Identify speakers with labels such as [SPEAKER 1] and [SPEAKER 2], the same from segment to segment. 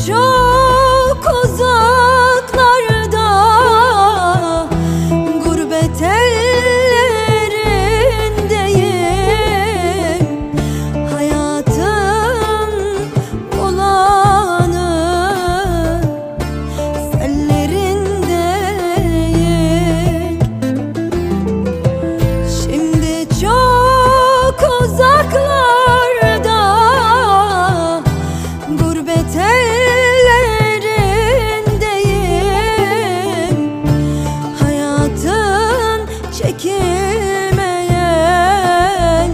[SPEAKER 1] çok uzaklarda, gurbet ellerindeyim. Hayatın olanı sellerindeyim. Şimdi çok uzaklarda, gurbet ellerindeyim. Hayatın çekilmeyen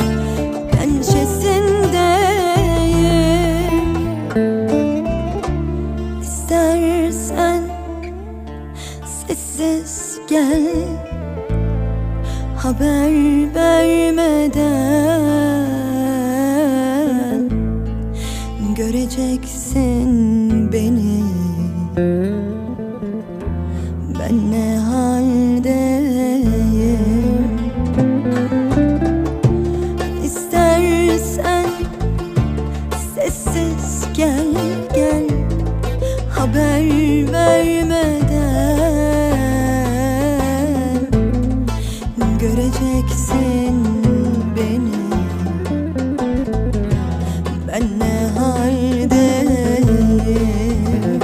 [SPEAKER 1] pençesindeyim. İstersen sessiz gel, haber vermeden. Göreceksin beni, ben ne haldeyim. İstersen sessiz gel, gel, haber vermeden. Göreceksin beni, ben ne haldeyim.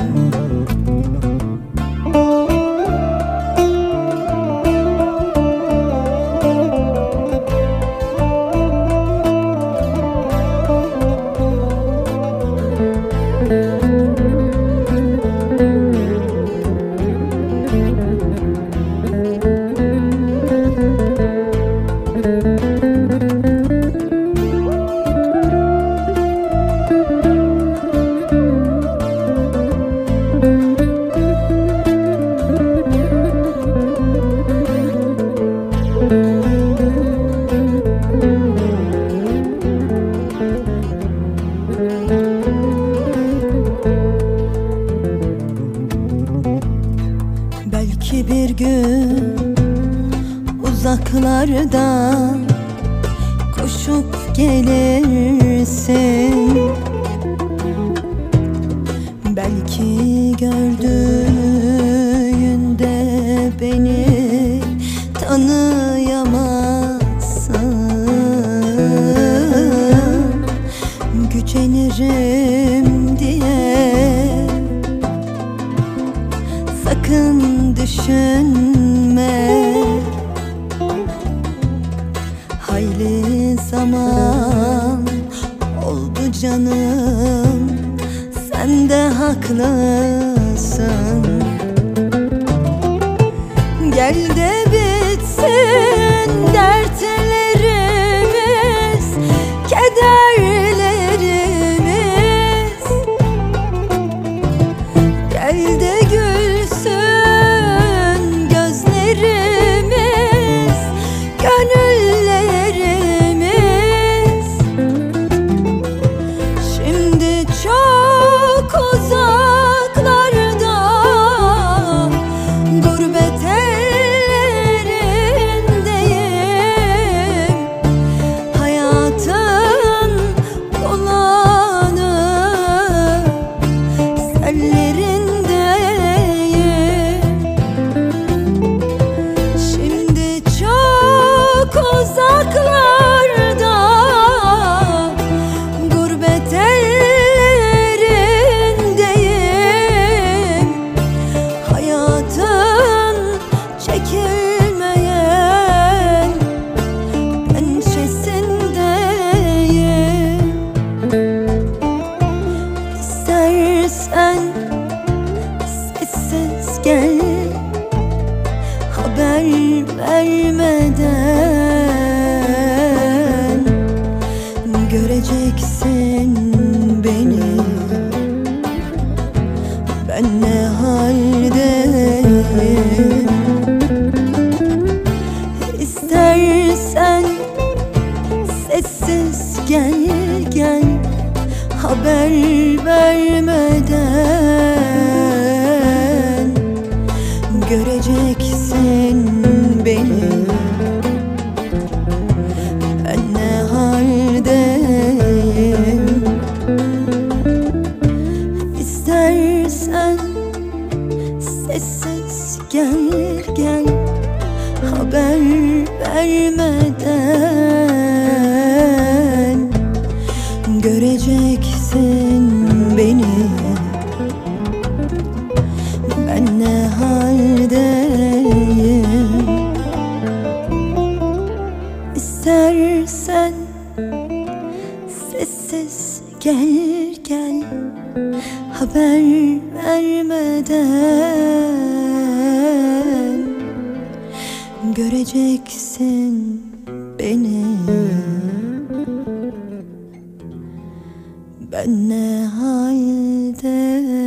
[SPEAKER 1] Belki bir gün uzaklardan koşup gelirsin. Belki gördüğünde beni tanıyamazsın. Gücenirim diye sakın düşünme. Hayli zaman oldu canım, sen de haklısın. Gel de bitsin dertlerimiz, kederlerimiz. Gel de gülsün gözlerimiz, gönüllerimiz. Şimdi çok uzaklarda, gurbet ellerindeyim. Hayatın olanı sellerindeyim. Şimdi çok uzaklarda, gurbet ellerindeyim. Hayatın çekilmeyen pençesindeyim. İstersen sessiz gel, haber vermeden. Göreceksin beni, ben ne haldeyim. İstersen sessiz gel, gel, haber vermeden. Göreceksin beni, ben ne haldeyim. İstersen sessiz gel gel, haber vermeden. Göreceksin beni, ben ne haldeyim. İstersen sessiz gel gel, haber vermeden. Göreceksin beni, ben ne haldeyim.